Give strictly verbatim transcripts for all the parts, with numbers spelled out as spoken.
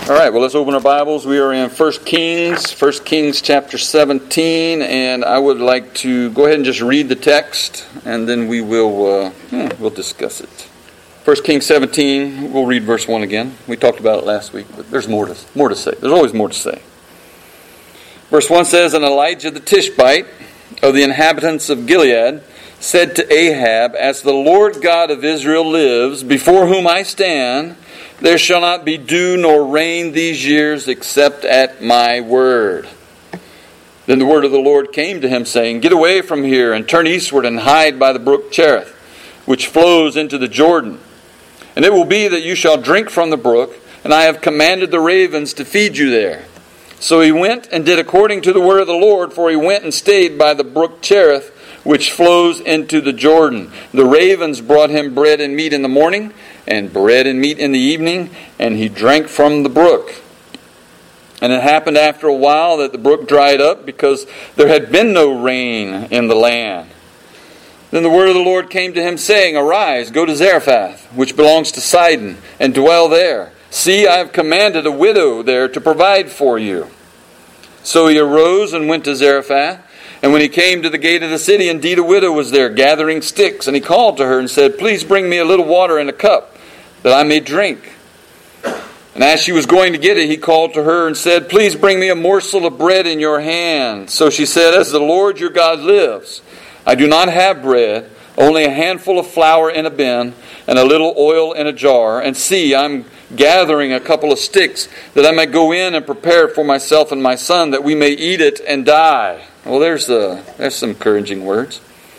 All right, well, let's open our Bibles. We are in First Kings, First Kings chapter seventeen, and I would like to go ahead and just read the text, and then we will uh, yeah, we'll discuss it. First Kings seventeen, we'll read verse one again. We talked about it last week, but there's more to, more to say. There's always more to say. Verse one says, "And Elijah the Tishbite of the inhabitants of Gilead said to Ahab, As the Lord God of Israel lives, before whom I stand, there shall not be dew nor rain these years except at my word. Then the word of the Lord came to him, saying, Get away from here and turn eastward and hide by the brook Cherith, which flows into the Jordan. And it will be that you shall drink from the brook, and I have commanded the ravens to feed you there. So he went and did according to the word of the Lord, for he went and stayed by the brook Cherith, which flows into the Jordan. The ravens brought him bread and meat in the morning, and bread and meat in the evening, and he drank from the brook. And it happened after a while that the brook dried up, because there had been no rain in the land. Then the word of the Lord came to him, saying, Arise, go to Zarephath, which belongs to Sidon, and dwell there. See, I have commanded a widow there to provide for you. So he arose and went to Zarephath. And when he came to the gate of the city, indeed a widow was there gathering sticks. And he called to her and said, Please bring me a little water in a cup, that I may drink. And as she was going to get it, he called to her and said, Please bring me a morsel of bread in your hand. So she said, As the Lord your God lives, I do not have bread, only a handful of flour in a bin, and a little oil in a jar. And see, I'm gathering a couple of sticks, that I may go in and prepare it for myself and my son, that we may eat it and die. Well, there's the there's some encouraging words.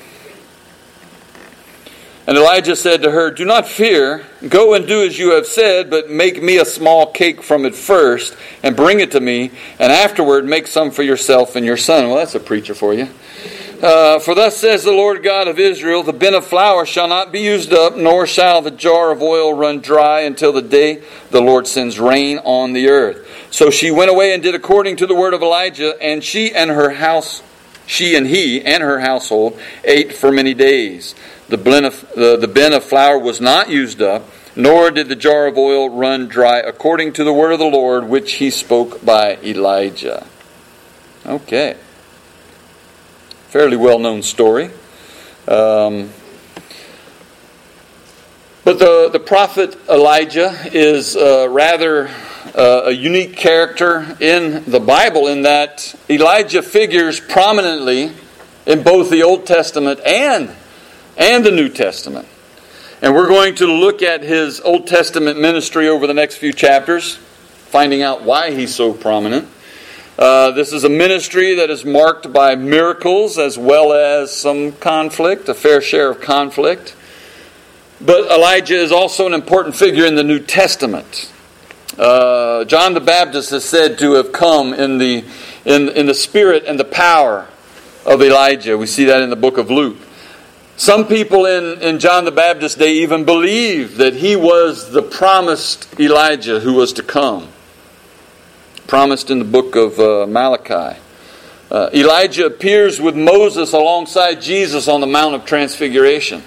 And Elijah said to her, Do not fear, go and do as you have said, but make me a small cake from it first, and bring it to me, and afterward make some for yourself and your son. Well, that's a preacher for you. Uh, for thus says the Lord God of Israel, The bin of flour shall not be used up, nor shall the jar of oil run dry, until the day the Lord sends rain on the earth. So she went away and did according to the word of Elijah, and she and her house, she and he and her household ate for many days. The bin of, the, the bin of flour was not used up, nor did the jar of oil run dry, according to the word of the Lord, which he spoke by Elijah. Okay. Fairly well-known story. Um, but the, the prophet Elijah is uh, rather uh, a unique character in the Bible, in that Elijah figures prominently in both the Old Testament and, and the New Testament. And we're going to look at his Old Testament ministry over the next few chapters, finding out why he's so prominent. Uh, this is a ministry that is marked by miracles as well as some conflict, a fair share of conflict. But Elijah is also an important figure in the New Testament. Uh, John the Baptist is said to have come in the in, in the spirit and the power of Elijah. We see that in the book of Luke. Some people in, in John the Baptist's day even believed that he was the promised Elijah who was to come. Promised in the book of uh, Malachi. Uh, Elijah appears with Moses alongside Jesus on the Mount of Transfiguration.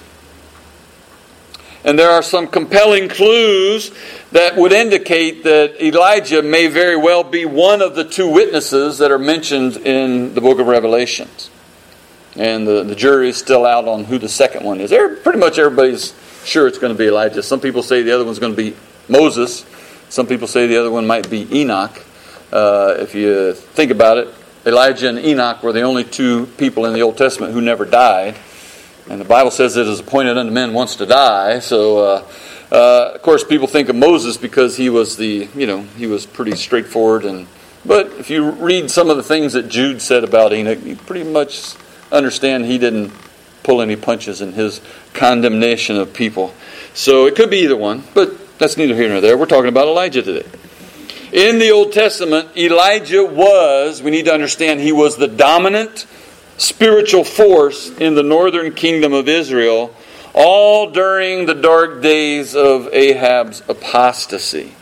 And there are some compelling clues that would indicate that Elijah may very well be one of the two witnesses that are mentioned in the book of Revelations. And the, the jury is still out on who the second one is. They're, pretty much everybody's sure it's going to be Elijah. Some people say the other one's going to be Moses. Some people say the other one might be Enoch. Uh, if you think about it, Elijah and Enoch were the only two people in the Old Testament who never died. And the Bible says it is appointed unto men once to die. So, uh, uh, of course, people think of Moses because he was the, you know, he was pretty straightforward. And but if you read some of the things that Jude said about Enoch, you pretty much understand he didn't pull any punches in his condemnation of people. So it could be either one, but that's neither here nor there. We're talking about Elijah today. In the Old Testament, Elijah was, we need to understand, he was the dominant spiritual force in the northern kingdom of Israel, all during the dark days of Ahab's apostasy.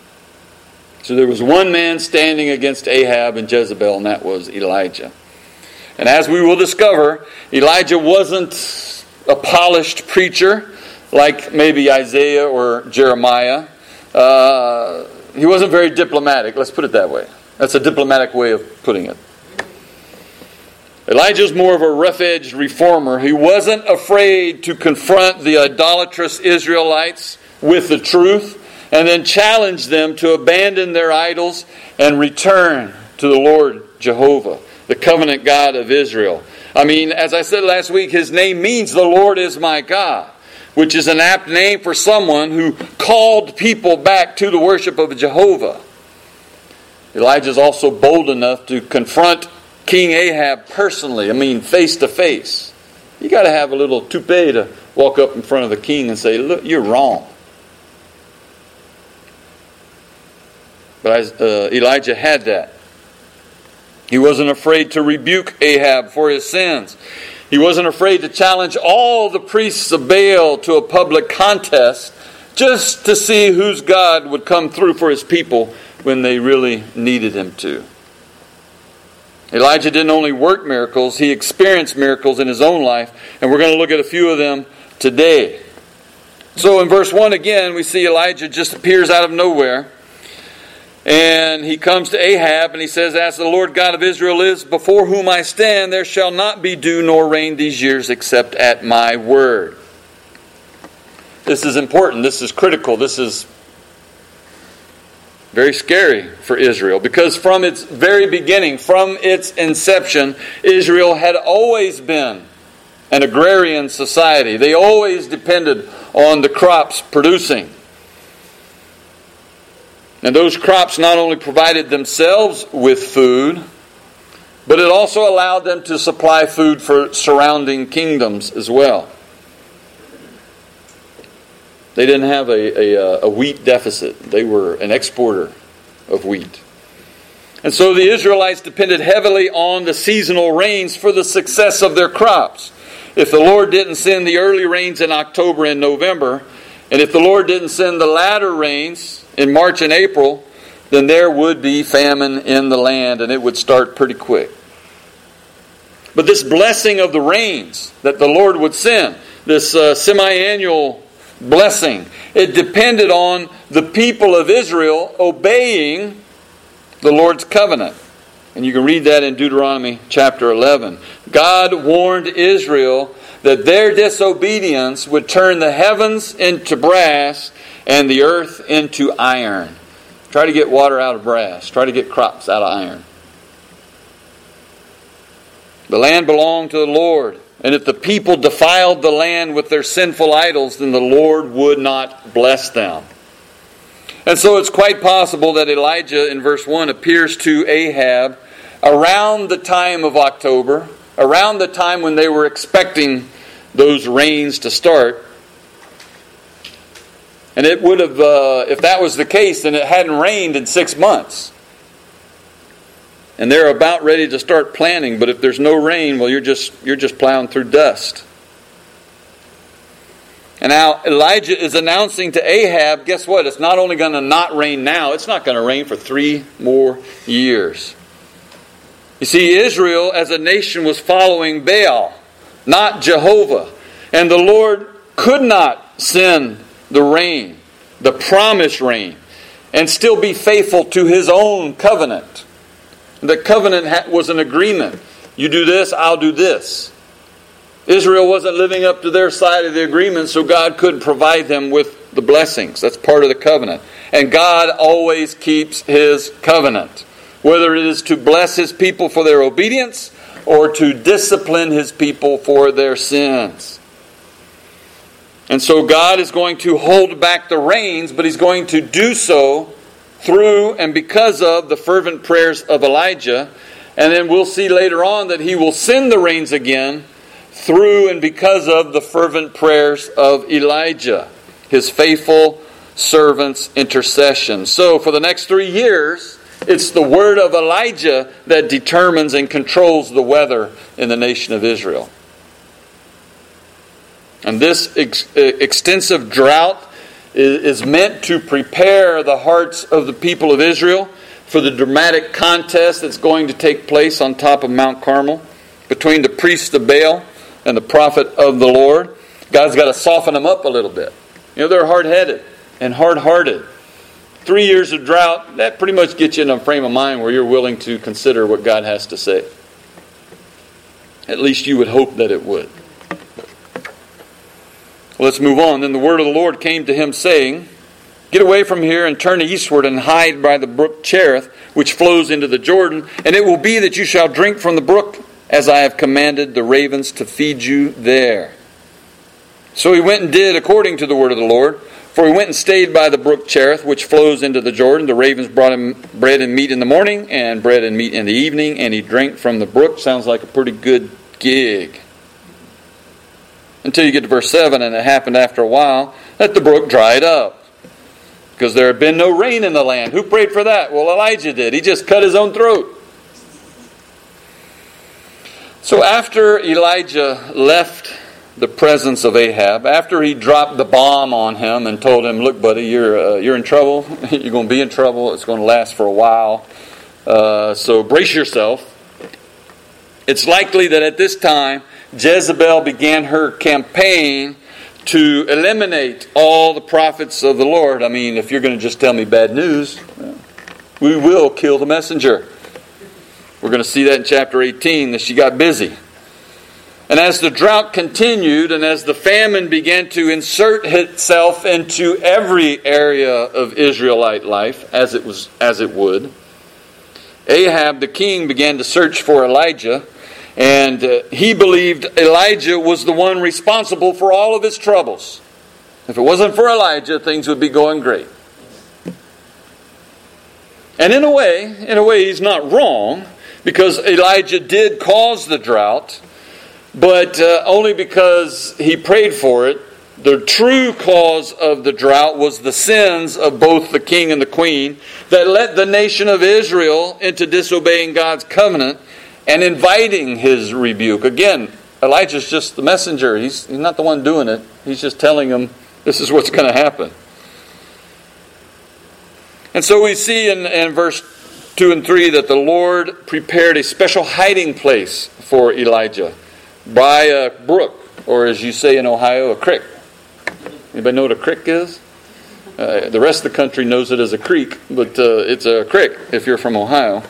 So there was one man standing against Ahab and Jezebel, and that was Elijah. And as we will discover, Elijah wasn't a polished preacher like maybe Isaiah or Jeremiah. Uh, he wasn't very diplomatic. Let's put it that way. That's a diplomatic way of putting it. Elijah's more of a rough-edged reformer. He wasn't afraid to confront the idolatrous Israelites with the truth and then challenge them to abandon their idols and return to the Lord Jehovah, the covenant God of Israel. I mean, as I said last week, his name means the Lord is my God, which is an apt name for someone who called people back to the worship of Jehovah. Elijah is also bold enough to confront King Ahab personally, I mean face to face. You got to have a little toupee to walk up in front of the king and say, look, you're wrong. But uh, Elijah had that. He wasn't afraid to rebuke Ahab for his sins. He wasn't afraid to challenge all the priests of Baal to a public contest just to see whose God would come through for his people when they really needed him to. Elijah didn't only work miracles, he experienced miracles in his own life, and we're going to look at a few of them today. So in verse one again, we see Elijah just appears out of nowhere, and he comes to Ahab, and he says, as the Lord God of Israel is, before whom I stand, there shall not be dew nor rain these years except at my word. This is important, this is critical, this is very scary for Israel, because from its very beginning, from its inception, Israel had always been an agrarian society. They always depended on the crops producing. And those crops not only provided themselves with food, but it also allowed them to supply food for surrounding kingdoms as well. They didn't have a, a, a wheat deficit. They were an exporter of wheat. And so the Israelites depended heavily on the seasonal rains for the success of their crops. If the Lord didn't send the early rains in October and November, and if the Lord didn't send the latter rains in March and April, then there would be famine in the land, and it would start pretty quick. But this blessing of the rains that the Lord would send, this uh, semi-annual blessing, it depended on the people of Israel obeying the Lord's covenant. And you can read that in Deuteronomy chapter eleven. God warned Israel that their disobedience would turn the heavens into brass and the earth into iron. Try to get water out of brass. Try to get crops out of iron. The land belonged to the Lord. And if the people defiled the land with their sinful idols, then the Lord would not bless them. And so it's quite possible that Elijah in verse one appears to Ahab around the time of October, around the time when they were expecting those rains to start. And it would have, uh, if that was the case, then it hadn't rained in six months. And they're about ready to start planting, but if there's no rain, well, you're just you're just plowing through dust. And now Elijah is announcing to Ahab, guess what? It's not only going to not rain now, it's not going to rain for three more years. You see, Israel as a nation was following Baal, not Jehovah. And the Lord could not send the rain, the promised rain, and still be faithful to his own covenant. The covenant was an agreement. You do this, I'll do this. Israel wasn't living up to their side of the agreement, so God couldn't provide them with the blessings. That's part of the covenant. And God always keeps his covenant, whether it is to bless his people for their obedience or to discipline his people for their sins. And so God is going to hold back the rains, but he's going to do so through and because of the fervent prayers of Elijah. And then we'll see later on that he will send the rains again through and because of the fervent prayers of Elijah, his faithful servant's intercession. So for the next three years, it's the word of Elijah that determines and controls the weather in the nation of Israel. And this ex- extensive drought is meant to prepare the hearts of the people of Israel for the dramatic contest that's going to take place on top of Mount Carmel between the priests of Baal and the prophet of the Lord. God's got to soften them up a little bit. You know, they're hard-headed and hard-hearted three years of drought, that pretty much gets you in a frame of mind where you're willing to consider what God has to say. At least you would hope that it would. Let's move on. Then the word of the Lord came to him, saying, get away from here and turn eastward and hide by the brook Cherith, which flows into the Jordan. And it will be that you shall drink from the brook, as I have commanded the ravens to feed you there. So he went and did according to the word of the Lord. For he went and stayed by the brook Cherith, which flows into the Jordan. The ravens brought him bread and meat in the morning, and bread and meat in the evening, and he drank from the brook. Sounds like a pretty good gig. Until you get to verse seven, and it happened after a while that the brook dried up, because there had been no rain in the land. Who prayed for that? Well, Elijah did. He just cut his own throat. So after Elijah left the presence of Ahab, after he dropped the bomb on him and told him, look, buddy, you're uh, you're in trouble. You're going to be in trouble. It's going to last for a while. Uh, so brace yourself. It's likely that at this time, Jezebel began her campaign to eliminate all the prophets of the Lord. I mean, if you're going to just tell me bad news, we will kill the messenger. We're going to see that in chapter eighteen, that she got busy. And as the drought continued, and as the famine began to insert itself into every area of Israelite life, as it was, as it would, Ahab the king began to search for Elijah, and uh, he believed Elijah was the one responsible for all of his troubles. If it wasn't for Elijah, things would be going great. And in a way, in a way, he's not wrong, because Elijah did cause the drought, but uh, only because he prayed for it. The true cause of the drought was the sins of both the king and the queen that led the nation of Israel into disobeying God's covenant and inviting his rebuke. Again, Elijah's just the messenger. He's, he's not the one doing it. He's just telling them this is what's going to happen. And so we see in, in verse two and three that the Lord prepared a special hiding place for Elijah by a brook, or as you say in Ohio, a creek. Anybody know what a creek is? Uh, the rest of the country knows it as a creek, but uh, it's a creek if you're from Ohio.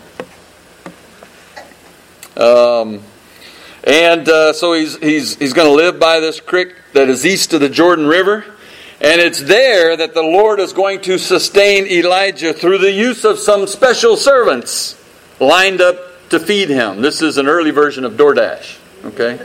Um, and uh, so he's he's he's going to live by this creek that is east of the Jordan River, and it's there that the Lord is going to sustain Elijah through the use of some special servants lined up to feed him. This is an early version of DoorDash. Okay?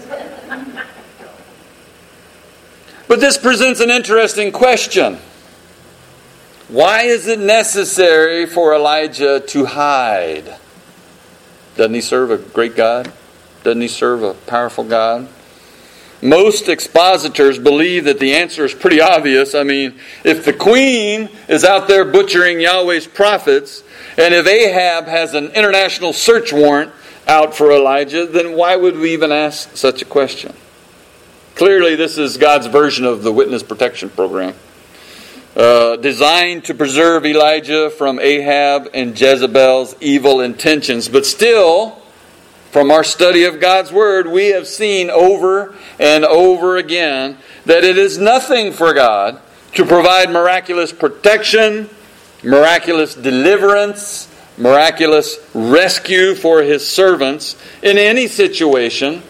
But this presents an interesting question. Why is it necessary for Elijah to hide? Doesn't he serve a great God? Doesn't he serve a powerful God? Most expositors believe that the answer is pretty obvious. I mean, if the queen is out there butchering Yahweh's prophets, and if Ahab has an international search warrant out for Elijah, then why would we even ask such a question? Clearly, this is God's version of the witness protection program, uh, designed to preserve Elijah from Ahab and Jezebel's evil intentions. But still, from our study of God's Word, we have seen over and over again that it is nothing for God to provide miraculous protection, miraculous deliverance, miraculous rescue for His servants in any situation.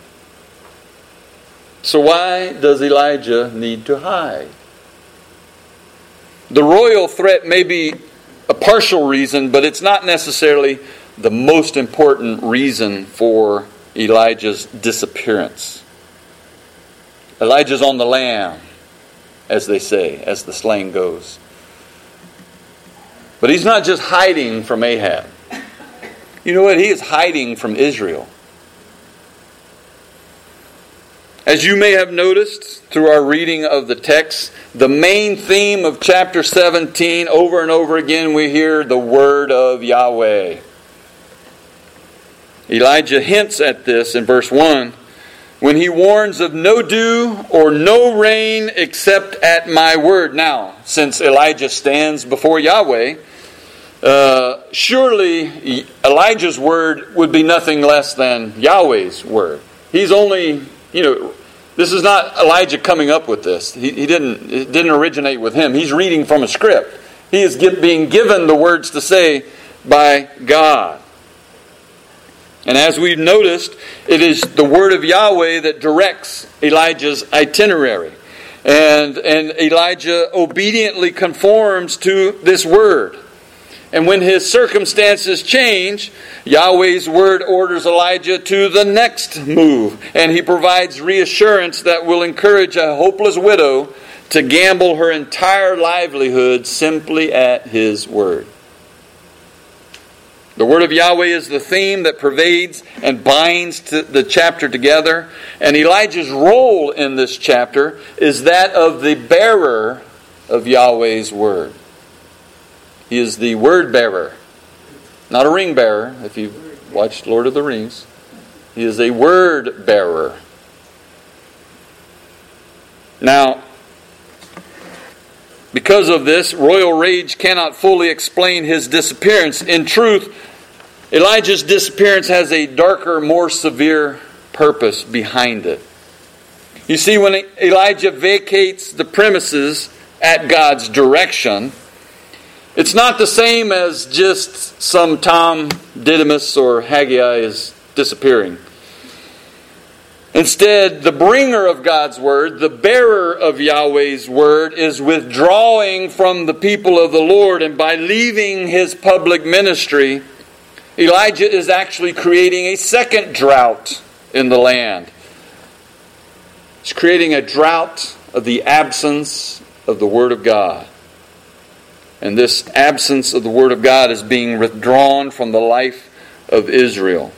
So why does Elijah need to hide? The royal threat may be a partial reason, but it's not necessarily the most important reason for Elijah's disappearance. Elijah's on the lam, as they say, as the slang goes. But he's not just hiding from Ahab. You know what? He is hiding from Israel. As you may have noticed through our reading of the text, the main theme of chapter seventeen, over and over again, we hear the word of Yahweh. Elijah hints at this in verse one when he warns of no dew or no rain except at my word. Now, since Elijah stands before Yahweh, uh, surely Elijah's word would be nothing less than Yahweh's word. He's only, you know, this is not Elijah coming up with this. He, he didn't, it didn't originate with him. He's reading from a script. He is being given the words to say by God. And as we've noticed, it is the word of Yahweh that directs Elijah's itinerary. And, and Elijah obediently conforms to this word. And when his circumstances change, Yahweh's word orders Elijah to the next move. And he provides reassurance that will encourage a hopeless widow to gamble her entire livelihood simply at his word. The word of Yahweh is the theme that pervades and binds the chapter together. And Elijah's role in this chapter is that of the bearer of Yahweh's word. He is the word bearer, not a ring bearer, if you've watched Lord of the Rings. He is a word bearer. Now, because of this, royal rage cannot fully explain his disappearance. In truth, Elijah's disappearance has a darker, more severe purpose behind it. You see, when Elijah vacates the premises at God's direction, it's not the same as just some Tom Didymus or Haggai is disappearing. Instead, the bringer of God's word, the bearer of Yahweh's word, is withdrawing from the people of the Lord, and by leaving his public ministry, Elijah is actually creating a second drought in the land. He's creating a drought of the absence of the Word of God. And this absence of the Word of God is being withdrawn from the life of Israel.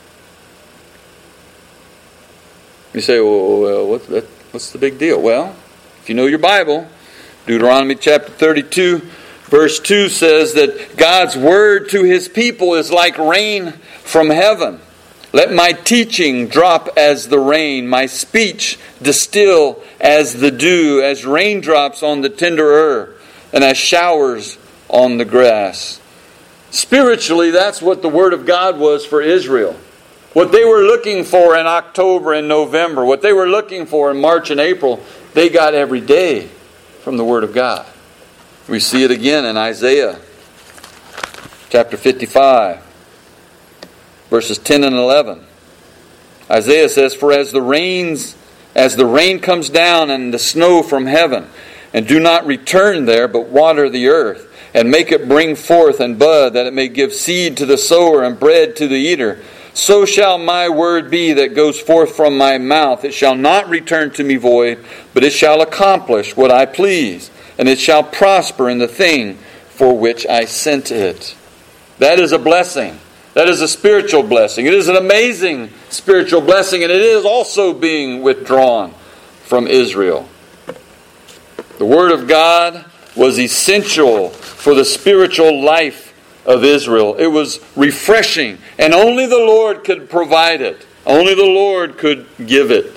You say, well, well what's, that, what's the big deal? Well, if you know your Bible, Deuteronomy chapter thirty-two, verse two says that God's word to his people is like rain from heaven. Let my teaching drop as the rain, my speech distill as the dew, as raindrops on the tender herb, and as showers on the grass. Spiritually, that's what the word of God was for Israel. What they were looking for in October and November, what they were looking for in March and April, they got every day from the word of God. We see it again in Isaiah chapter fifty-five, verses ten and eleven. Isaiah says, "For as the rains, as the rain comes down and the snow from heaven, and do not return there, but water the earth, and make it bring forth and bud, that it may give seed to the sower and bread to the eater, so shall my word be that goes forth from my mouth. It shall not return to me void, but it shall accomplish what I please, and it shall prosper in the thing for which I sent it." That is a blessing. That is a spiritual blessing. It is an amazing spiritual blessing, and it is also being withdrawn from Israel. The Word of God was essential for the spiritual life of Israel. It was refreshing, and only the Lord could provide it. Only the Lord could give it.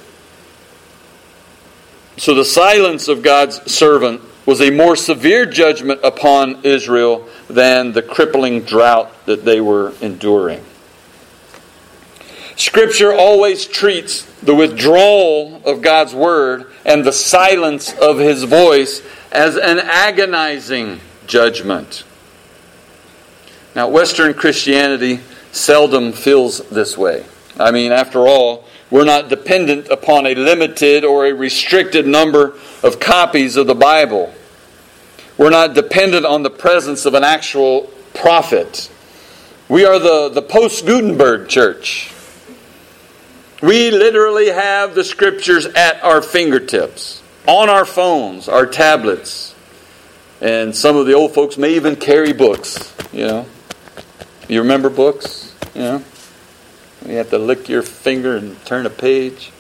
So the silence of God's servant was a more severe judgment upon Israel than the crippling drought that they were enduring. Scripture always treats the withdrawal of God's word and the silence of his voice as an agonizing judgment. Now, Western Christianity seldom feels this way. I mean, after all, we're not dependent upon a limited or a restricted number of copies of the Bible. We're not dependent on the presence of an actual prophet. We are the, the post-Gutenberg church. We literally have the Scriptures at our fingertips, on our phones, our tablets. And some of the old folks may even carry books, you know. You remember books? You know? You have to lick your finger and turn a page.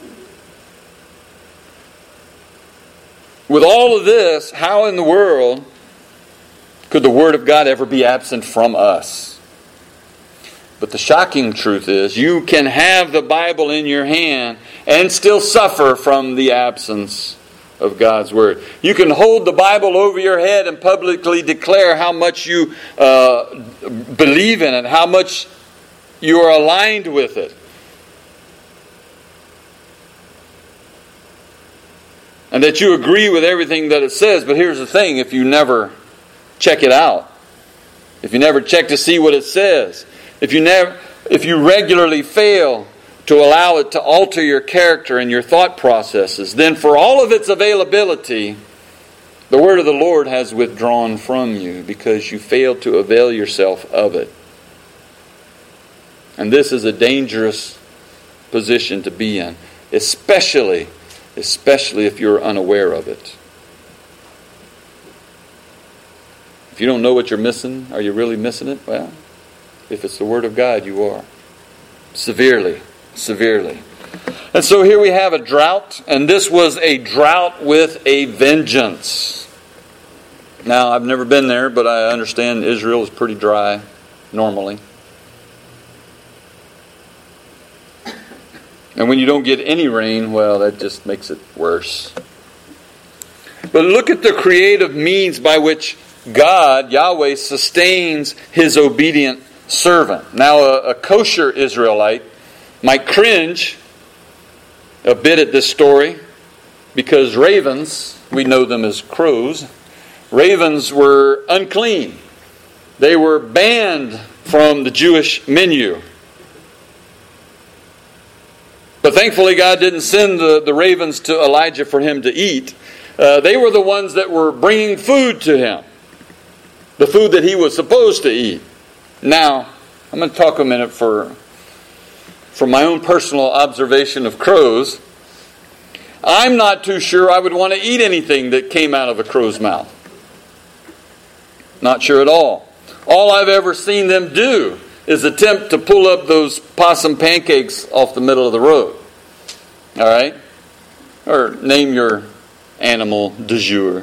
With all of this, how in the world could the Word of God ever be absent from us? But the shocking truth is, you can have the Bible in your hand and still suffer from the absence of God's Word. You can hold the Bible over your head and publicly declare how much you uh, believe in it, how much you are aligned with it. And that you agree with everything that it says. But here's the thing, if you never check it out, if you never check to see what it says, if you never, if you regularly fail to allow it to alter your character and your thought processes, then for all of its availability, the word of the Lord has withdrawn from you because you failed to avail yourself of it. And this is a dangerous position to be in, especially, especially if you're unaware of it. If you don't know what you're missing, are you really missing it? Well, if it's the Word of God, you are. Severely, severely. And so here we have a drought, and this was a drought with a vengeance. Now, I've never been there, but I understand Israel is pretty dry normally. And when you don't get any rain, well, that just makes it worse. But look at the creative means by which God, Yahweh, sustains His obedient servant. Now, a, a kosher Israelite might cringe a bit at this story because ravens, we know them as crows, ravens were unclean. They were banned from the Jewish menu. But thankfully God didn't send the, the ravens to Elijah for him to eat. Uh, they were the ones that were bringing food to him. The food that he was supposed to eat. Now, I'm going to talk a minute for, for my own personal observation of crows. I'm not too sure I would want to eat anything that came out of a crow's mouth. Not sure at all. All I've ever seen them do is attempt to pull up those possum pancakes off the middle of the road. All right? Or name your animal du jour.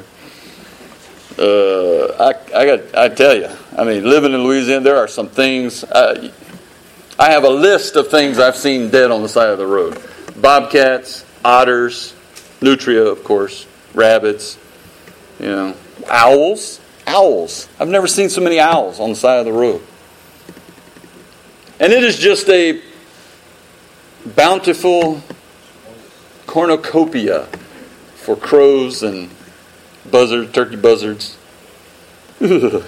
Uh, I, I got. I tell you. I mean, living in Louisiana, there are some things. Uh, I have a list of things I've seen dead on the side of the road: bobcats, otters, nutria, of course, rabbits. You know, owls. Owls. I've never seen so many owls on the side of the road. And it is just a bountiful cornucopia for crows and buzzards, turkey buzzards. I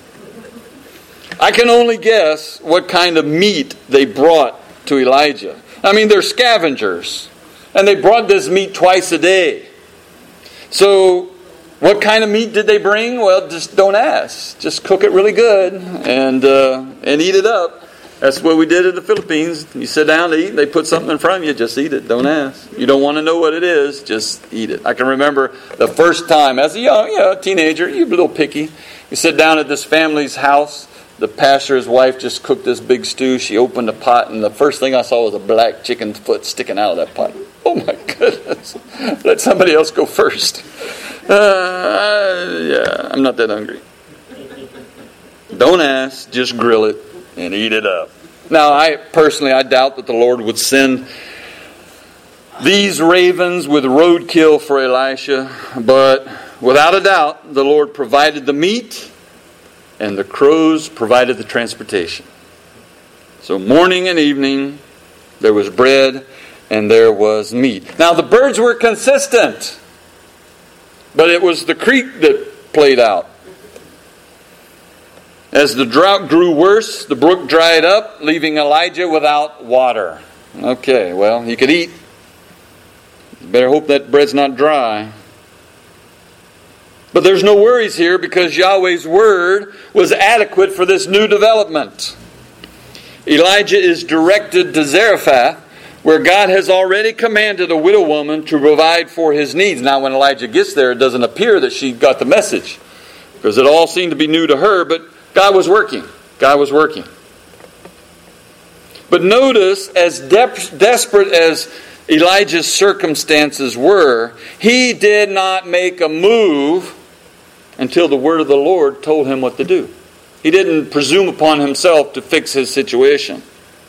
can only guess what kind of meat they brought to Elijah. I mean, they're scavengers. And they brought this meat twice a day. So, what kind of meat did they bring? Well, just don't ask. Just cook it really good and uh, and eat it up. That's what we did in the Philippines. You sit down to eat, they put something in front of you, just eat it. Don't ask. You don't want to know what it is, just eat it. I can remember the first time, as a young you know, teenager, you're a little picky. You sit down at this family's house. The pastor's wife just cooked this big stew. She opened a pot, and the first thing I saw was a black chicken foot sticking out of that pot. Oh my goodness. Let somebody else go first. Uh, yeah, I'm not that hungry. Don't ask, just grill it and eat it up. Now, I personally, I doubt that the Lord would send these ravens with roadkill for Elisha, but without a doubt, the Lord provided the meat and the crows provided the transportation. So morning and evening, there was bread and there was meat. Now, the birds were consistent, but it was the creek that played out. As the drought grew worse, the brook dried up, leaving Elijah without water. Okay, well, he could eat. You better hope that bread's not dry. But there's no worries here because Yahweh's word was adequate for this new development. Elijah is directed to Zarephath, where God has already commanded a widow woman to provide for his needs. Now, when Elijah gets there, it doesn't appear that she got the message, because it all seemed to be new to her, but God was working. God was working. But notice, as de- desperate as Elijah's circumstances were, he did not make a move until the word of the Lord told him what to do. He didn't presume upon himself to fix his situation.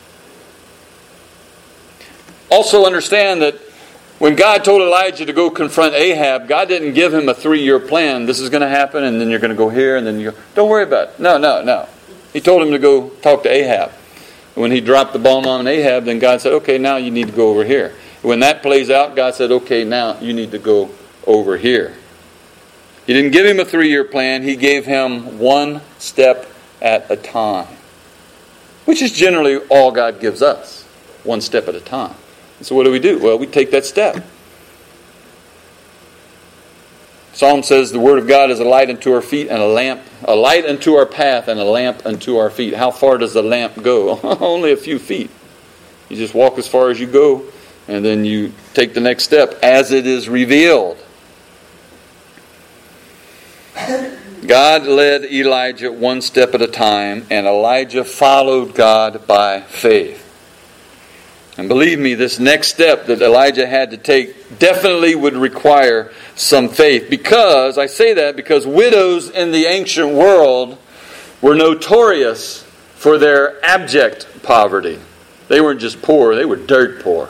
Also understand that when God told Elijah to go confront Ahab, God didn't give him a three-year plan. This is going to happen, and then you're going to go here, and then you don't worry about it. No, no, no. He told him to go talk to Ahab. When he dropped the bomb on Ahab, then God said, okay, now you need to go over here. When that plays out, God said, okay, now you need to go over here. He didn't give him a three-year plan. He gave him one step at a time, which is generally all God gives us, one step at a time. So what do we do? Well, we take that step. Psalm says the Word of God is a light unto our feet and a lamp, a light unto our path and a lamp unto our feet. How far does the lamp go? Only a few feet. You just walk as far as you go, and then you take the next step as it is revealed. God led Elijah one step at a time, and Elijah followed God by faith. And believe me, this next step that Elijah had to take definitely would require some faith. Because, I say that because widows in the ancient world were notorious for their abject poverty. They weren't just poor, they were dirt poor.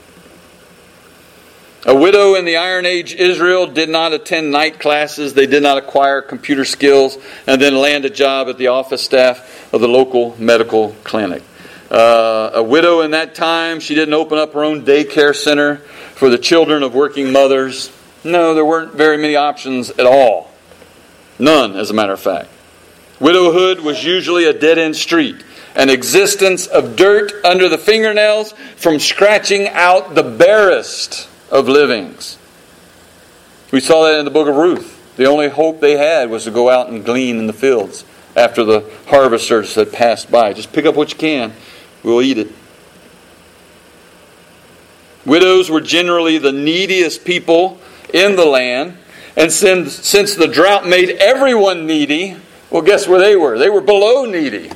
A widow in the Iron Age Israel did not attend night classes. They did not acquire computer skills and then land a job at the office staff of the local medical clinic. Uh, a widow in that time, she didn't open up her own daycare center for the children of working mothers. No, there weren't very many options at all. None, as a matter of fact. Widowhood was usually a dead-end street. An existence of dirt under the fingernails from scratching out the barest of livings. We saw that in the book of Ruth. The only hope they had was to go out and glean in the fields after the harvesters had passed by. Just pick up what you can. We'll eat it. Widows were generally the neediest people in the land. And since, since the drought made everyone needy, well, guess where they were? They were below needy.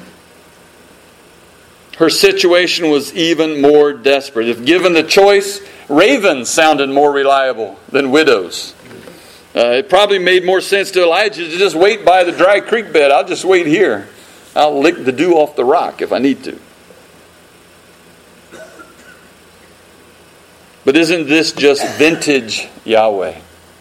Her situation was even more desperate. If given the choice, ravens sounded more reliable than widows. Uh, it probably made more sense to Elijah to just wait by the dry creek bed. I'll just wait here. I'll lick the dew off the rock if I need to. But isn't this just vintage Yahweh?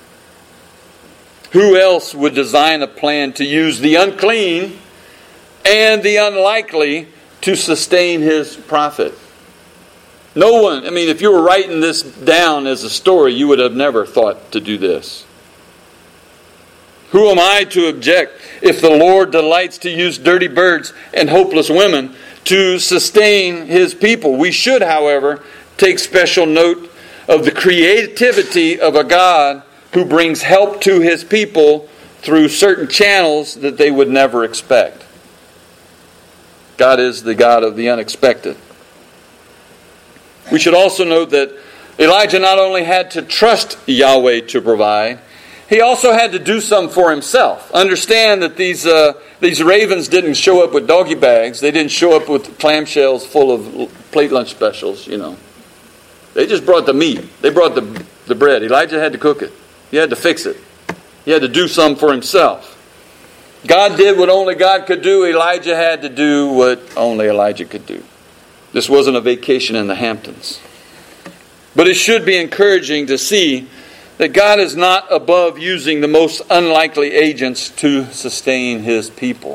Who else would design a plan to use the unclean and the unlikely to sustain His prophet? No one, I mean, if you were writing this down as a story, you would have never thought to do this. Who am I to object if the Lord delights to use dirty birds and hopeless women to sustain His people? We should, however, take special note of the creativity of a God who brings help to His people through certain channels that they would never expect. God is the God of the unexpected. We should also note that Elijah not only had to trust Yahweh to provide, he also had to do some for himself. Understand that these uh, these ravens didn't show up with doggy bags. They didn't show up with clamshells full of plate lunch specials, you know. They just brought the meat. They brought the, the bread. Elijah had to cook it. He had to fix it. He had to do some for himself. God did what only God could do. Elijah had to do what only Elijah could do. This wasn't a vacation in the Hamptons. But it should be encouraging to see that God is not above using the most unlikely agents to sustain His people.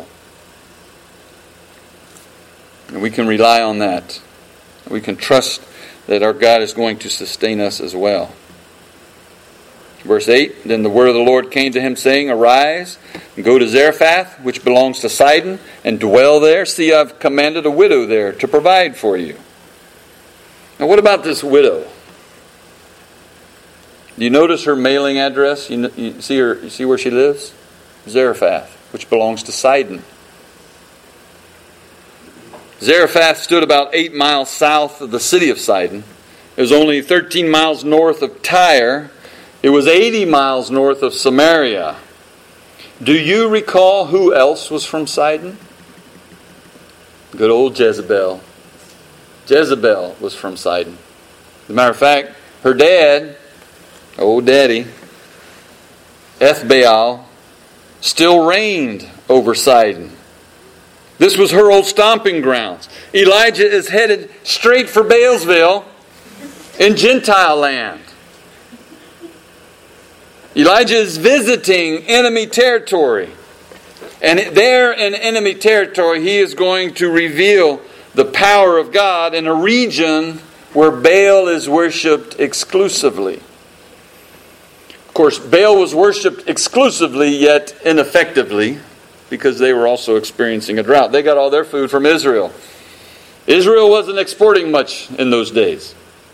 And we can rely on that. We can trust that our God is going to sustain us as well. Verse eight, then the word of the Lord came to him, saying, Arise, and go to Zarephath, which belongs to Sidon, and dwell there. See, I've commanded a widow there to provide for you. Now, what about this widow? Do you notice her mailing address? You, you see her. You see where she lives? Zarephath, which belongs to Sidon. Zarephath stood about eight miles south of the city of Sidon. It was only thirteen miles north of Tyre. It was eighty miles north of Samaria. Do you recall who else was from Sidon? Good old Jezebel. Jezebel was from Sidon. As a matter of fact, her dad, old daddy, Ethbaal, still reigned over Sidon. This was her old stomping grounds. Elijah is headed straight for Baalsville in Gentile land. Elijah is visiting enemy territory. And there in enemy territory, he is going to reveal the power of God in a region where Baal is worshipped exclusively. course, Baal was worshipped exclusively, yet ineffectively, because they were also experiencing a drought. They got all their food from Israel. Israel wasn't exporting much in those days.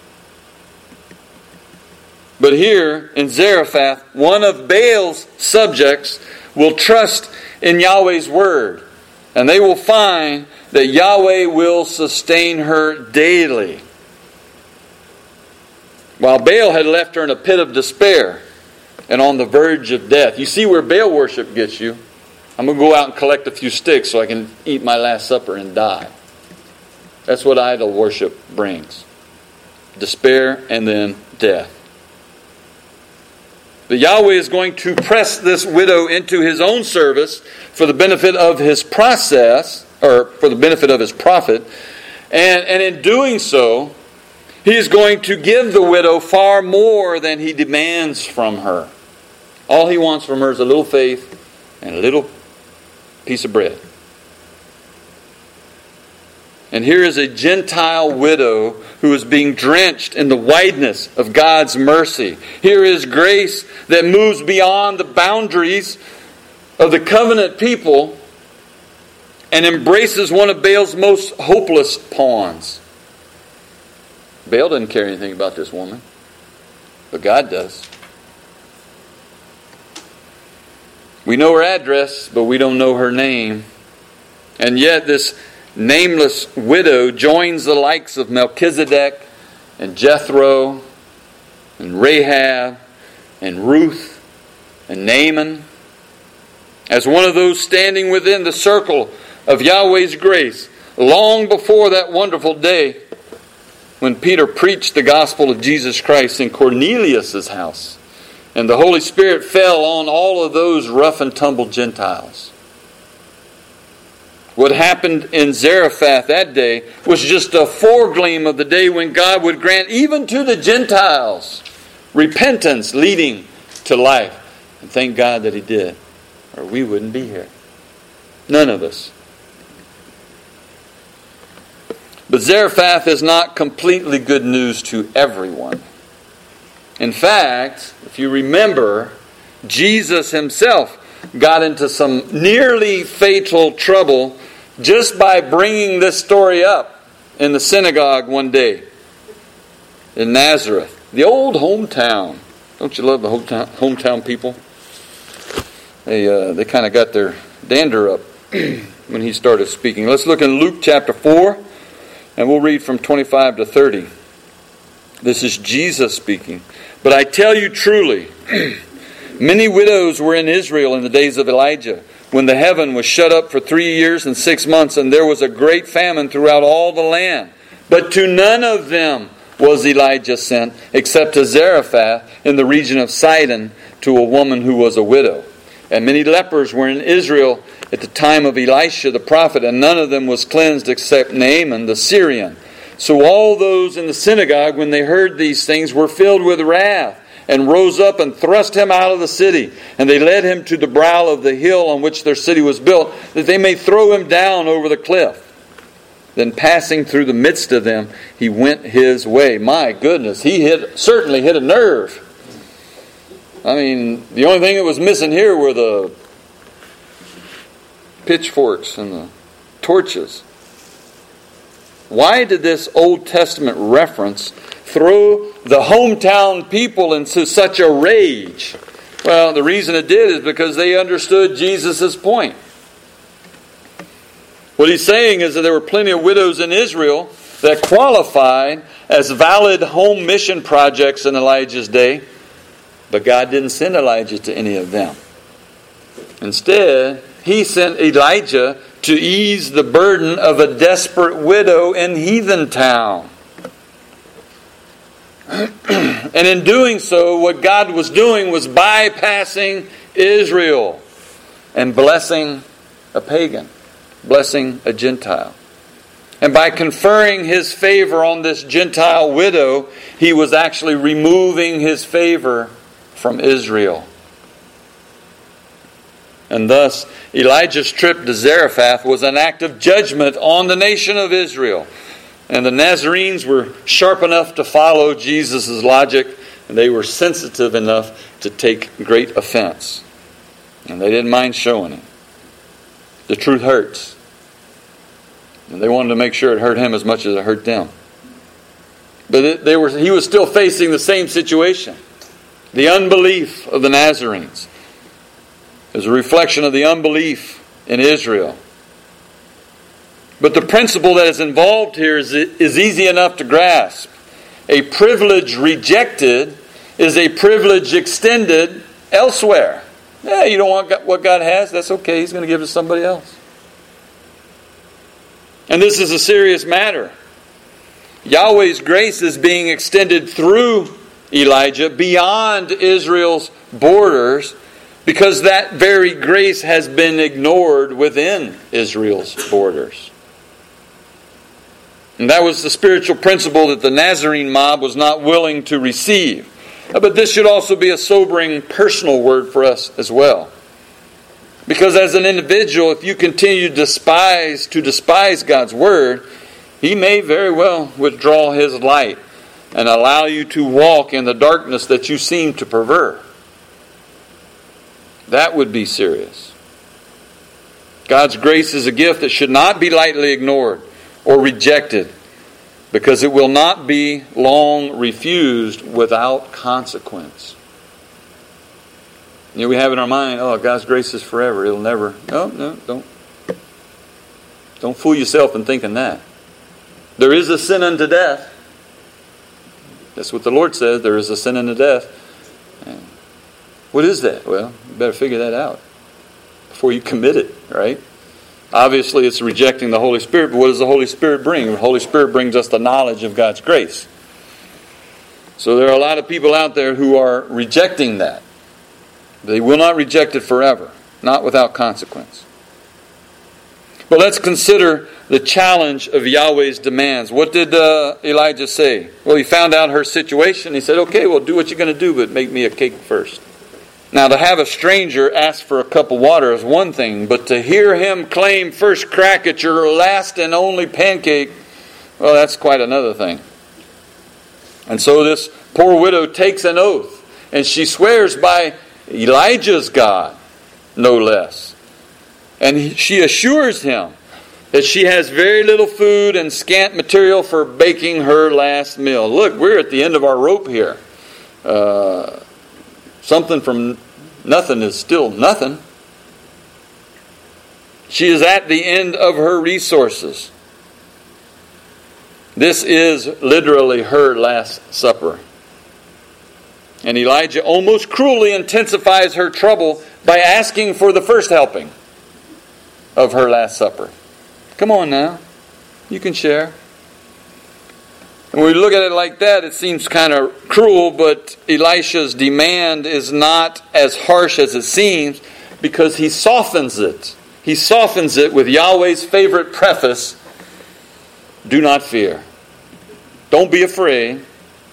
But here in Zarephath, one of Baal's subjects will trust in Yahweh's word. And they will find that Yahweh will sustain her daily. While Baal had left her in a pit of despair and on the verge of death. You see where Baal worship gets you. I'm going to go out and collect a few sticks so I can eat my last supper and die. That's what idol worship brings. Despair and then death. But Yahweh is going to press this widow into His own service for the benefit of His process, or for the benefit of His prophet. And, and in doing so, He is going to give the widow far more than He demands from her. All He wants from her is a little faith and a little piece of bread. And here is a Gentile widow who is being drenched in the wideness of God's mercy. Here is grace that moves beyond the boundaries of the covenant people and embraces one of Baal's most hopeless pawns. Baal doesn't care anything about this woman, but God does. We know her address, but we don't know her name. And yet this nameless widow joins the likes of Melchizedek and Jethro and Rahab and Ruth and Naaman as one of those standing within the circle of Yahweh's grace long before that wonderful day when Peter preached the gospel of Jesus Christ in Cornelius' house and the Holy Spirit fell on all of those rough and tumble Gentiles. What happened in Zarephath that day was just a foregleam of the day when God would grant even to the Gentiles repentance leading to life. And thank God that He did, or we wouldn't be here. None of us. But Zarephath is not completely good news to everyone. In fact, if you remember, Jesus Himself got into some nearly fatal trouble just by bringing this story up in the synagogue one day in Nazareth, the old hometown. Don't you love the hometown, hometown people? They uh, they kind of got their dander up when He started speaking. Let's look in Luke chapter four, and we'll read from twenty-five to thirty. This is Jesus speaking. But I tell you truly, many widows were in Israel in the days of Elijah, when the heaven was shut up for three years and six months, and there was a great famine throughout all the land. But to none of them was Elijah sent, except to Zarephath in the region of Sidon, to a woman who was a widow. And many lepers were in Israel at the time of Elisha the prophet, and none of them was cleansed except Naaman the Syrian. So all those in the synagogue, when they heard these things, were filled with wrath, and rose up and thrust him out of the city. And they led him to the brow of the hill on which their city was built, that they may throw him down over the cliff. Then passing through the midst of them, he went his way. My goodness, he hit certainly hit a nerve. I mean, the only thing that was missing here were the pitchforks and the torches. Why did this Old Testament reference throw the hometown people into such a rage? Well, the reason it did is because they understood Jesus' point. What he's saying is that there were plenty of widows in Israel that qualified as valid home mission projects in Elijah's day, but God didn't send Elijah to any of them. Instead, He sent Elijah to ease the burden of a desperate widow in heathen town. And in doing so, what God was doing was bypassing Israel and blessing a pagan, blessing a Gentile. And by conferring His favor on this Gentile widow, He was actually removing His favor from Israel. And thus, Elijah's trip to Zarephath was an act of judgment on the nation of Israel. And the Nazarenes were sharp enough to follow Jesus' logic, And they were sensitive enough to take great offense. And they didn't mind showing it. The truth hurts. And they wanted to make sure it hurt him as much as it hurt them. But it, they were, he was still facing the same situation. The unbelief of the Nazarenes is a reflection of the unbelief in Israel. But the principle that is involved here is, is easy enough to grasp. A privilege rejected is a privilege extended elsewhere. Yeah, you don't want what God has? That's okay. He's going to give it to somebody else. And this is a serious matter. Yahweh's grace is being extended through Elijah beyond Israel's borders because that very grace has been ignored within Israel's borders. And that was the spiritual principle that the Nazarene mob was not willing to receive. But this should also be a sobering personal word for us as well. Because as an individual, if you continue to despise, to despise God's word, He may very well withdraw His light and allow you to walk in the darkness that you seem to prefer. That would be serious. God's grace is a gift that should not be lightly ignored or rejected, because it will not be long refused without consequence. You know, we have in our mind, oh, God's grace is forever. It'll never... No, no, don't. Don't fool yourself in thinking that. There is a sin unto death. That's what the Lord says. There is a sin unto death. And what is that? Well, you better figure that out before you commit it, right? Obviously, it's rejecting the Holy Spirit, but what does the Holy Spirit bring? The Holy Spirit brings us the knowledge of God's grace. So there are a lot of people out there who are rejecting that. They will not reject it forever, not without consequence. But let's consider the challenge of Yahweh's demands. What did uh, Elijah say? Well, he found out her situation. He said, okay, well, do what you're going to do, but make me a cake first. Now, to have a stranger ask for a cup of water is one thing, but to hear him claim first crack at your last and only pancake, well, that's quite another thing. And so this poor widow takes an oath, and she swears by Elijah's God, no less. And she assures him that she has very little food and scant material for baking her last meal. Look, we're at the end of our rope here. Uh... Something from nothing is still nothing. She is at the end of her resources. This is literally her last supper. And Elijah almost cruelly intensifies her trouble by asking for the first helping of her last supper. Come on now. You can share. And when we look at it like that, it seems kind of cruel, but Elisha's demand is not as harsh as it seems because he softens it. He softens it with Yahweh's favorite preface, do not fear. Don't be afraid.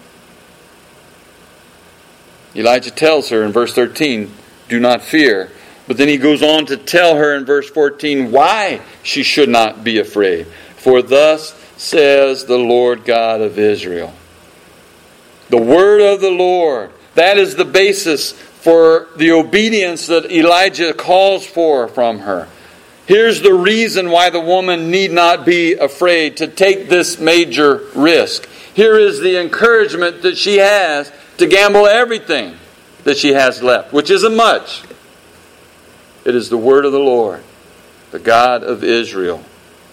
Elijah tells her in verse thirteen, do not fear. But then he goes on to tell her in verse fourteen why she should not be afraid. For thus says the Lord God of Israel. The word of the Lord. That is the basis for the obedience that Elijah calls for from her. Here's the reason why the woman need not be afraid to take this major risk. Here is the encouragement that she has to gamble everything that she has left, which isn't much. It is the word of the Lord, the God of Israel.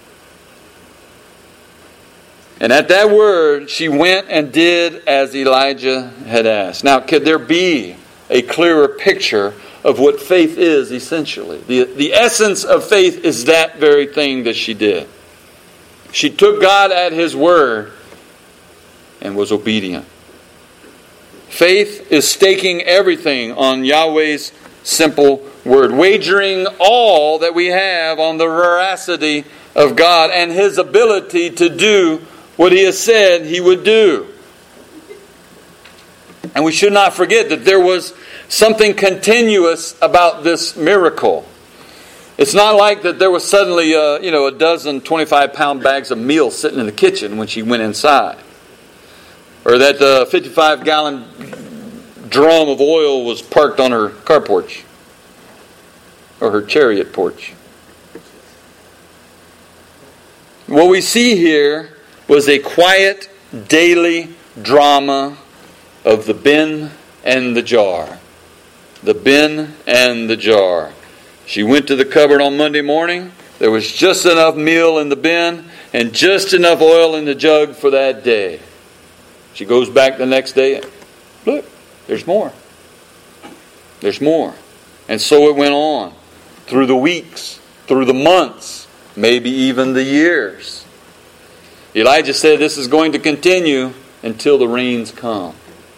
And at that word, she went and did as Elijah had asked. Now, could there be a clearer picture of what faith is essentially? The, the essence of faith is that very thing that she did. She took God at His word and was obedient. Faith is staking everything on Yahweh's simple word, wagering all that we have on the veracity of God and His ability to do what He has said He would do. And we should not forget that there was something continuous about this miracle. It's not like that there was suddenly a, you know, a dozen twenty-five pound bags of meal sitting in the kitchen when she went inside. Or that the fifty-five gallon drum of oil was parked on her car porch or her chariot porch. What we see here was a quiet daily drama of the bin and the jar. The bin and the jar. She went to the cupboard on Monday morning. There was just enough meal in the bin and just enough oil in the jug for that day. She goes back the next day. Look, there's more. There's more. And so it went on through the weeks, through the months, maybe even the years. Elijah said this is going to continue until the rains come.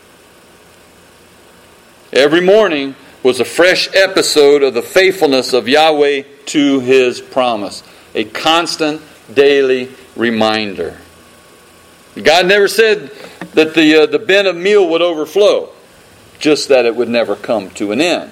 Every morning was a fresh episode of the faithfulness of Yahweh to His promise. A constant daily reminder. God never said that the, uh, the bin of meal would overflow, just that it would never come to an end.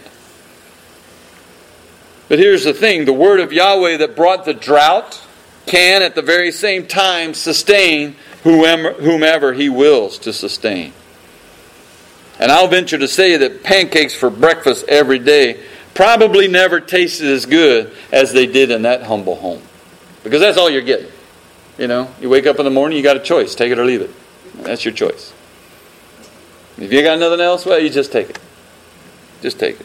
But here's the thing, the word of Yahweh that brought the drought can at the very same time sustain whomever, whomever He wills to sustain. And I'll venture to say that pancakes for breakfast every day probably never tasted as good as they did in that humble home. Because that's all you're getting. You know, you wake up in the morning, you got a choice. Take it or leave it. That's your choice. If you got nothing else, well, you just take it. Just take it.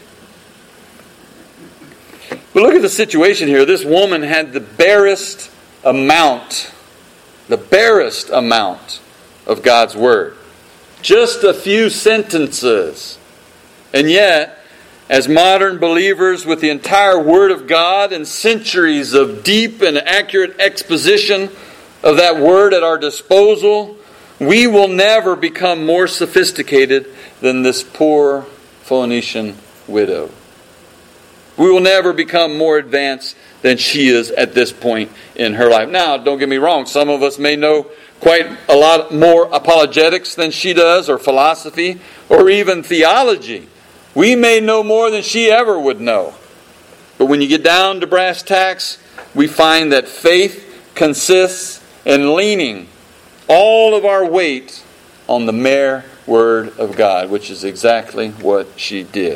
But look at the situation here. This woman had the barest amount, the barest amount of God's Word. Just a few sentences. And yet, as modern believers with the entire Word of God and centuries of deep and accurate exposition of that Word at our disposal, we will never become more sophisticated than this poor Phoenician widow. We will never become more advanced than she is at this point in her life. Now, don't get me wrong, some of us may know quite a lot more apologetics than she does, or philosophy, or even theology. We may know more than she ever would know. But when you get down to brass tacks, we find that faith consists in leaning all of our weight on the mere Word of God, which is exactly what she did.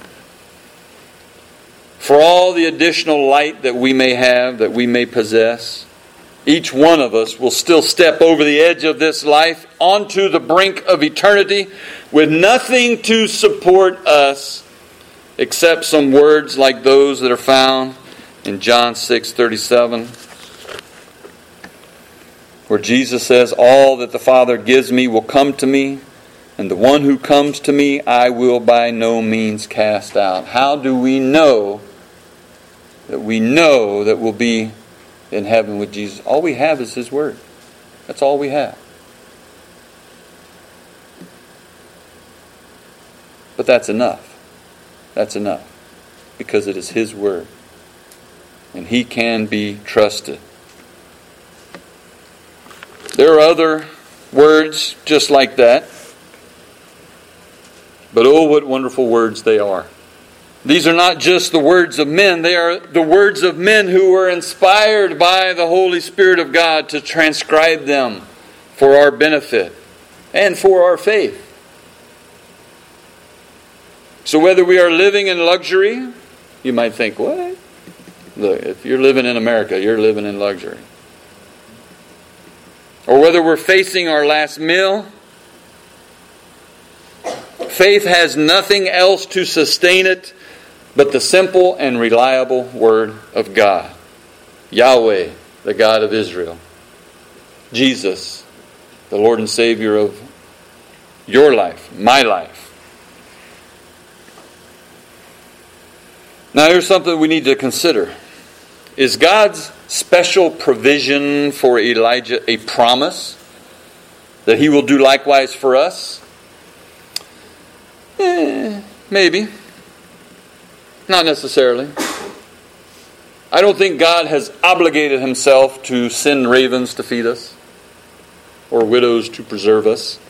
For all the additional light that we may have, that we may possess, each one of us will still step over the edge of this life onto the brink of eternity with nothing to support us except some words like those that are found in John six thirty-seven, where Jesus says, "All that the Father gives me will come to me, and the one who comes to me I will by no means cast out." How do we know that we know that we'll be in heaven with Jesus? All we have is His Word. That's all we have. But that's enough. That's enough. Because it is His Word. And He can be trusted. There are other words just like that. But oh, what wonderful words they are. These are not just the words of men. They are the words of men who were inspired by the Holy Spirit of God to transcribe them for our benefit and for our faith. So whether we are living in luxury, you might think, what? Look, if you're living in America, you're living in luxury. Or whether we're facing our last meal, faith has nothing else to sustain it but the simple and reliable Word of God. Yahweh, the God of Israel. Jesus, the Lord and Savior of your life, my life. Now here's something we need to consider. Is God's special provision for Elijah a promise that He will do likewise for us? Eh, maybe. Not necessarily. I don't think God has obligated Himself to send ravens to feed us or widows to preserve us.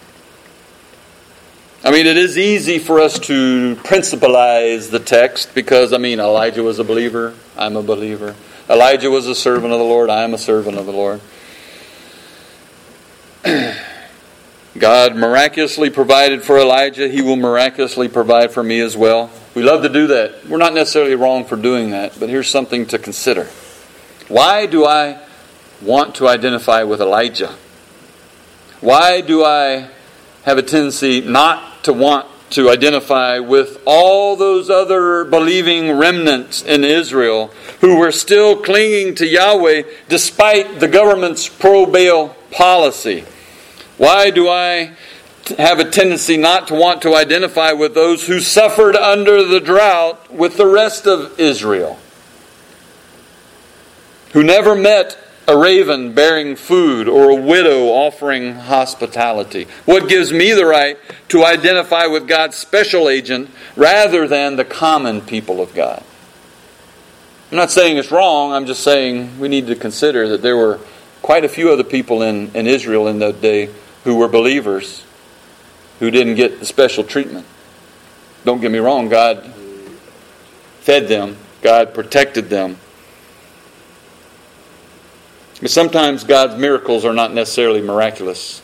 I mean, it is easy for us to principalize the text because, I mean, Elijah was a believer, I'm a believer. Elijah was a servant of the Lord, I am a servant of the Lord. God miraculously provided for Elijah. He will miraculously provide for me as well. We love to do that. We're not necessarily wrong for doing that, but here's something to consider. Why do I want to identify with Elijah? Why do I have a tendency not to want to identify with all those other believing remnants in Israel who were still clinging to Yahweh despite the government's pro-Baal policy? Why do I have a tendency not to want to identify with those who suffered under the drought with the rest of Israel, who never met a raven bearing food or a widow offering hospitality? What gives me the right to identify with God's special agent rather than the common people of God? I'm not saying it's wrong. I'm just saying we need to consider that there were quite a few other people in, in Israel in that day who were believers who didn't get the special treatment. Don't get me wrong. God fed them. God protected them. But sometimes God's miracles are not necessarily miraculous.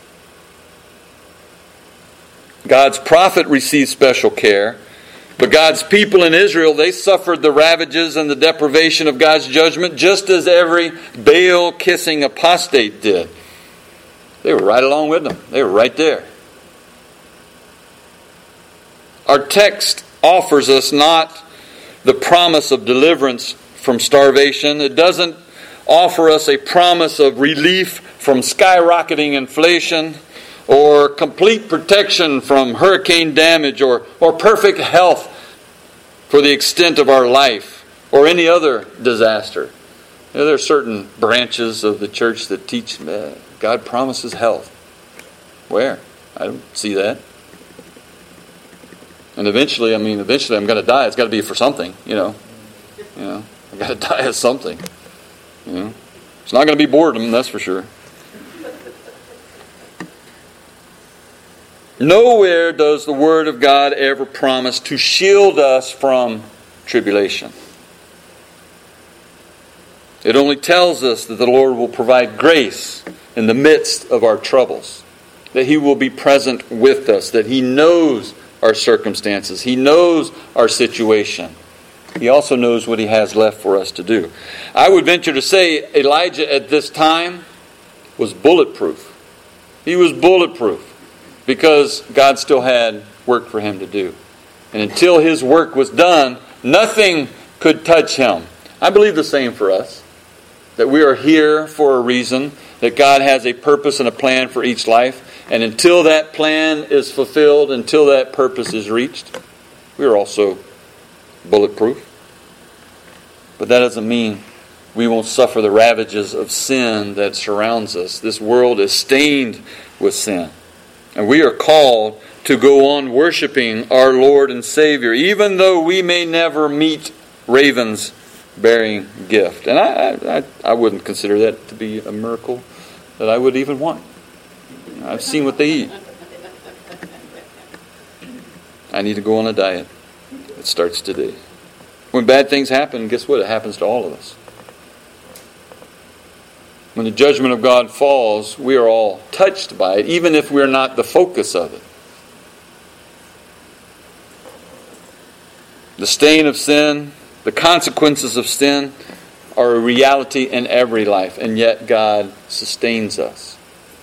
God's prophet received special care, but God's people in Israel, they suffered the ravages and the deprivation of God's judgment just as every Baal-kissing apostate did. They were right along with them. They were right there. Our text offers us not the promise of deliverance from starvation. It doesn't offer us a promise of relief from skyrocketing inflation or complete protection from hurricane damage or, or perfect health for the extent of our life or any other disaster. You know, there are certain branches of the church that teach uh, God promises health. Where? I don't see that. And eventually, I mean, eventually I'm going to die. It's got to be for something, you know. You know, I've got to die of something. You know, it's not going to be boredom, that's for sure. Nowhere does the Word of God ever promise to shield us from tribulation. It only tells us that the Lord will provide grace in the midst of our troubles, that He will be present with us, that He knows our circumstances, He knows our situation. He also knows what He has left for us to do. I would venture to say Elijah at this time was bulletproof. He was bulletproof because God still had work for him to do. And until his work was done, nothing could touch him. I believe the same for us, that we are here for a reason, that God has a purpose and a plan for each life. And until that plan is fulfilled, until that purpose is reached, we are also bulletproof. But that doesn't mean we won't suffer the ravages of sin that surrounds us. This world is stained with sin. And we are called to go on worshiping our Lord and Savior, even though we may never meet ravens bearing gift. And I, I, I wouldn't consider that to be a miracle that I would even want. I've seen what they eat. I need to go on a diet. It starts today. When bad things happen, guess what? It happens to all of us. When the judgment of God falls, we are all touched by it, even if we're not the focus of it. The stain of sin, the consequences of sin, are a reality in every life, and yet God sustains us.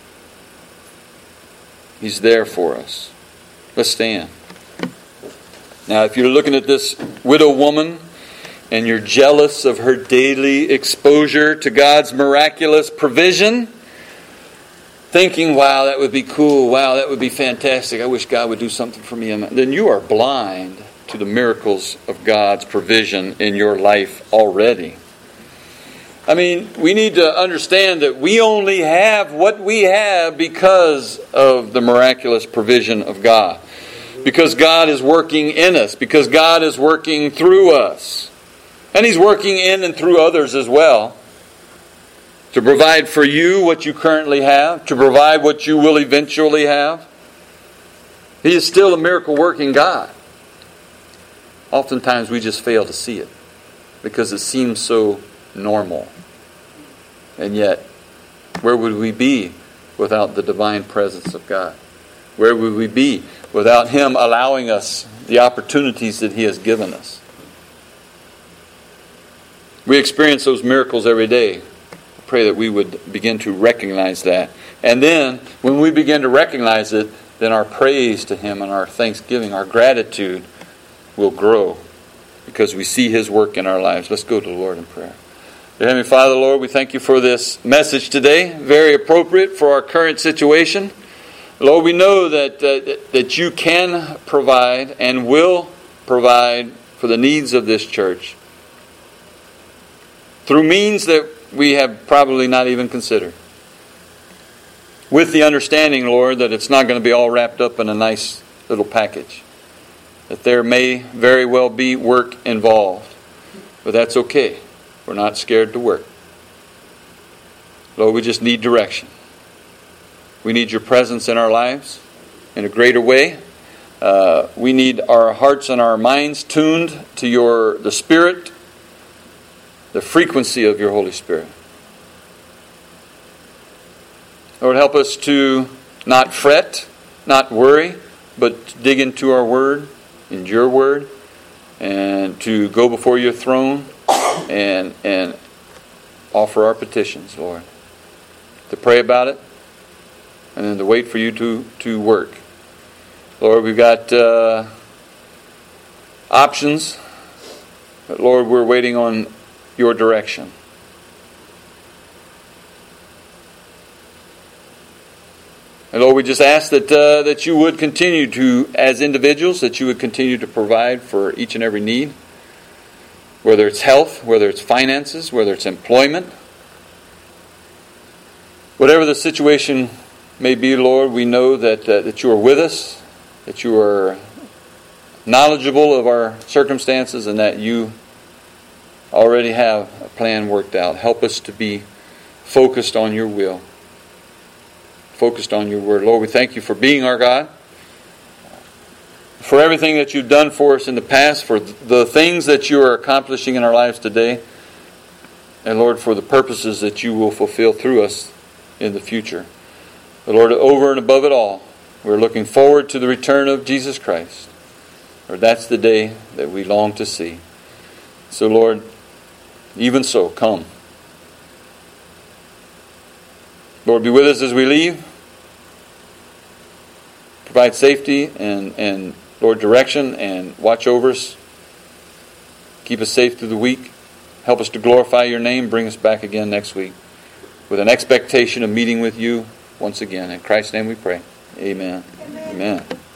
He's there for us. Let's stand. Now, if you're looking at this widow woman and you're jealous of her daily exposure to God's miraculous provision, thinking, wow, that would be cool, wow, that would be fantastic, I wish God would do something for me, then you are blind to the miracles of God's provision in your life already. I mean, we need to understand that we only have what we have because of the miraculous provision of God. Because God is working in us. Because God is working through us. And He's working in and through others as well. To provide for you what you currently have. To provide what you will eventually have. He is still a miracle working God. Oftentimes we just fail to see it. Because it seems so normal. And yet, where would we be without the divine presence of God? Where would we be without Him allowing us the opportunities that He has given us? We experience those miracles every day. I pray that we would begin to recognize that. And then, when we begin to recognize it, then our praise to Him and our thanksgiving, our gratitude will grow because we see His work in our lives. Let's go to the Lord in prayer. Dear Heavenly Father, Lord, we thank You for this message today. Very appropriate for our current situation. Lord, we know that, uh, that You can provide and will provide for the needs of this church through means that we have probably not even considered. With the understanding, Lord, that it's not going to be all wrapped up in a nice little package. That there may very well be work involved. But that's okay. We're not scared to work. Lord, we just need direction. We need Your presence in our lives in a greater way. Uh, we need our hearts and our minds tuned to Your the Spirit, the frequency of Your Holy Spirit. Lord, help us to not fret, not worry, but dig into our Word, in Your Word, and to go before Your throne and and offer our petitions, Lord. To pray about it, and then to wait for You to, to work. Lord, we've got uh, options, but Lord, we're waiting on Your direction. And Lord, we just ask that uh, that You would continue to, as individuals, that You would continue to provide for each and every need. Whether it's health, whether it's finances, whether it's employment. Whatever the situation may be, Lord, we know that, uh, that You are with us, that You are knowledgeable of our circumstances, and that You already have a plan worked out. Help us to be focused on Your will. Focused on Your Word. Lord, we thank You for being our God. For everything that You've done for us in the past. For the things that You are accomplishing in our lives today. And Lord, for the purposes that You will fulfill through us in the future. But Lord, over and above it all, we're looking forward to the return of Jesus Christ. Lord, that's the day that we long to see. So Lord, even so, come. Lord, be with us as we leave. Provide safety and, and Lord, direction and watch over us. Keep us safe through the week. Help us to glorify Your name. Bring us back again next week with an expectation of meeting with You once again. In Christ's name we pray. Amen. Amen. Amen.